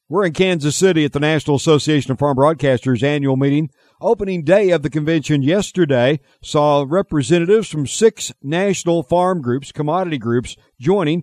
We're in Kansas City at the National Association of Farm Broadcasters annual meeting. Opening day of the convention yesterday saw representatives from 6 national farm groups, commodity groups, joining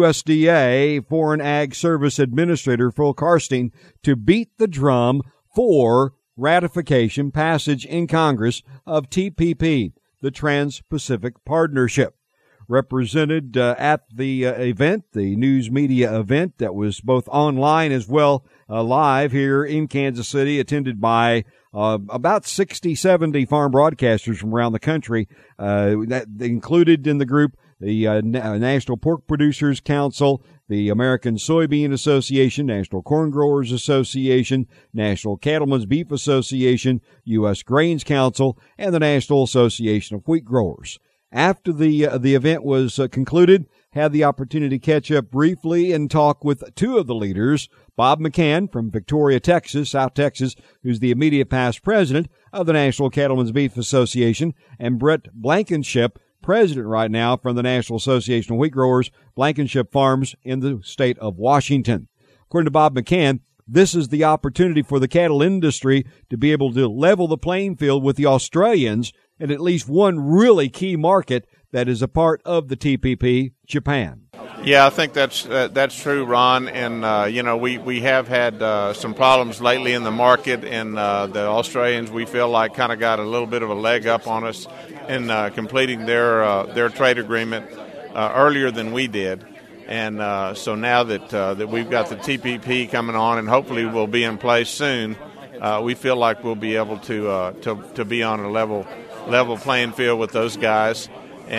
USDA Foreign Ag Service Administrator Phil Karstein to beat the drum for ratification passage in Congress of TPP, the Trans-Pacific Partnership. Represented at the event, the news media event that was both online as well live here in Kansas City, attended by about 60, 70 farm broadcasters from around the country. That included in the group the National Pork Producers Council, the American Soybean Association, National Corn Growers Association, National Cattlemen's Beef Association, U.S. Grains Council, and the National Association of Wheat Growers. After the event was concluded, had the opportunity to catch up briefly and talk with 2 of the leaders, Bob McCann from Victoria, Texas, South Texas, who's the immediate past president of the National Cattlemen's Beef Association, and Brett Blankenship, president right now from the National Association of Wheat Growers, Blankenship Farms in the state of Washington. According to Bob McCann, this is the opportunity for the cattle industry to be able to level the playing field with the Australians in at least one really key market that is a part of the TPP, Japan. Yeah, I think that's true, Ron. And, we have had some problems lately in the market, and the Australians, we feel like, kind of got a little bit of a leg up on us in completing their trade agreement earlier than we did. And so now that we've got the TPP coming on and hopefully will be in place soon, we feel like we'll be able to be on a level playing field with those guys.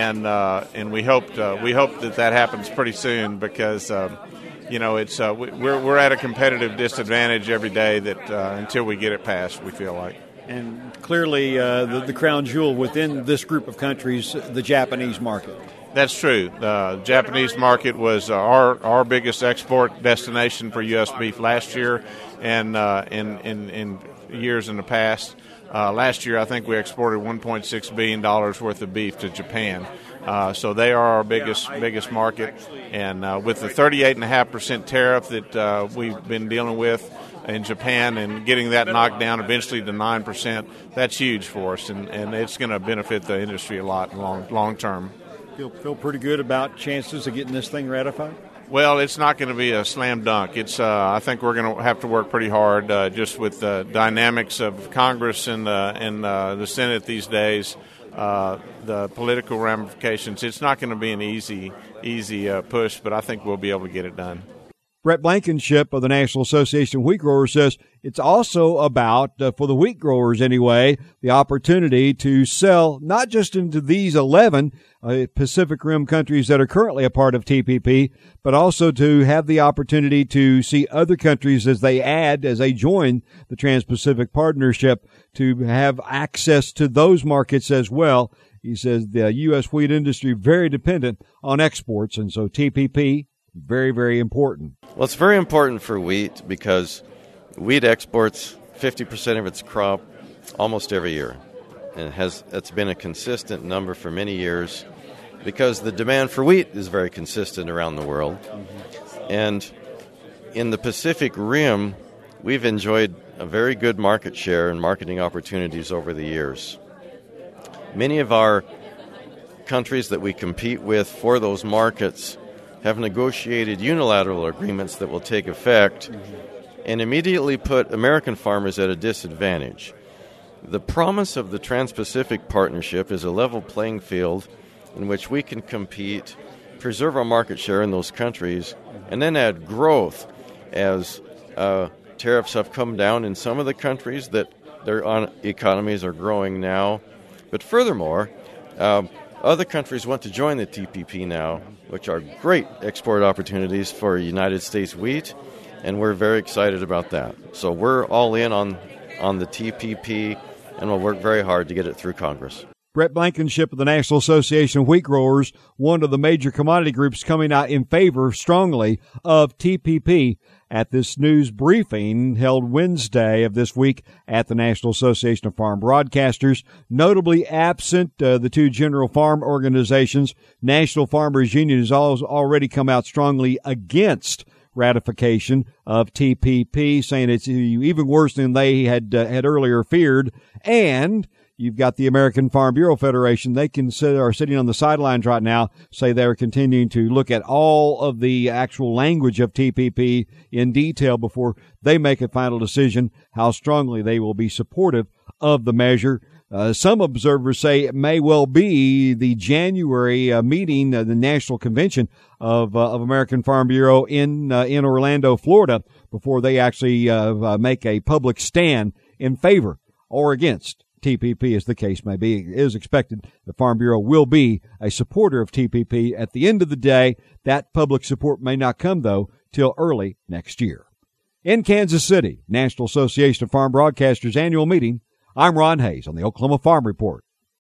And we hope that happens pretty soon because it's we're at a competitive disadvantage every day that until we get it passed, we feel like. And clearly the crown jewel within this group of countries, the Japanese market. That's true. The Japanese market was our biggest export destination for U.S. beef last year, and in years in the past. Last year, I think we exported $1.6 billion worth of beef to Japan. So they are our biggest market. And with the 38.5% tariff that we've been dealing with in Japan and getting that knocked down eventually to 9%, that's huge for us. And it's going to benefit the industry a lot long term. Feel pretty good about chances of getting this thing ratified? Well, it's not going to be a slam dunk. It's I think we're going to have to work pretty hard just with the dynamics of Congress and the Senate these days, the political ramifications. It's not going to be an easy push, but I think we'll be able to get it done. Brett Blankenship of the National Association of Wheat Growers says it's also about, for the wheat growers anyway, the opportunity to sell not just into these 11 Pacific Rim countries that are currently a part of TPP, but also to have the opportunity to see other countries as they join the Trans-Pacific Partnership to have access to those markets as well. He says the U.S. wheat industry very dependent on exports, and so TPP, very, very important. Well, it's very important for wheat because wheat exports 50% of its crop almost every year. And it's been a consistent number for many years because the demand for wheat is very consistent around the world. Mm-hmm. And in the Pacific Rim, we've enjoyed a very good market share and marketing opportunities over the years. Many of our countries that we compete with for those markets have negotiated unilateral agreements that will take effect and immediately put American farmers at a disadvantage. The promise of the Trans-Pacific Partnership is a level playing field in which we can compete, preserve our market share in those countries, and then add growth as tariffs have come down in some of the countries that their economies are growing now. But furthermore, other countries want to join the TPP now, which are great export opportunities for United States wheat, and we're very excited about that. So we're all in on the TPP, and we'll work very hard to get it through Congress. Brett Blankenship of the National Association of Wheat Growers, one of the major commodity groups coming out in favor strongly of TPP at this news briefing held Wednesday of this week at the National Association of Farm Broadcasters. Notably absent the 2 general farm organizations, National Farmers Union has already come out strongly against ratification of TPP, saying it's even worse than they had earlier feared. And you've got the American Farm Bureau Federation. They are sitting on the sidelines right now, say they're continuing to look at all of the actual language of TPP in detail before they make a final decision how strongly they will be supportive of the measure. Some observers say it may well be the January meeting, the National Convention of American Farm Bureau in Orlando, Florida, before they actually make a public stand in favor or against TPP, as the case may be. It is expected the Farm Bureau will be a supporter of TPP. At the end of the day, that public support may not come, though, till early next year. In Kansas City, National Association of Farm Broadcasters annual meeting, I'm Ron Hayes on the Oklahoma Farm Report.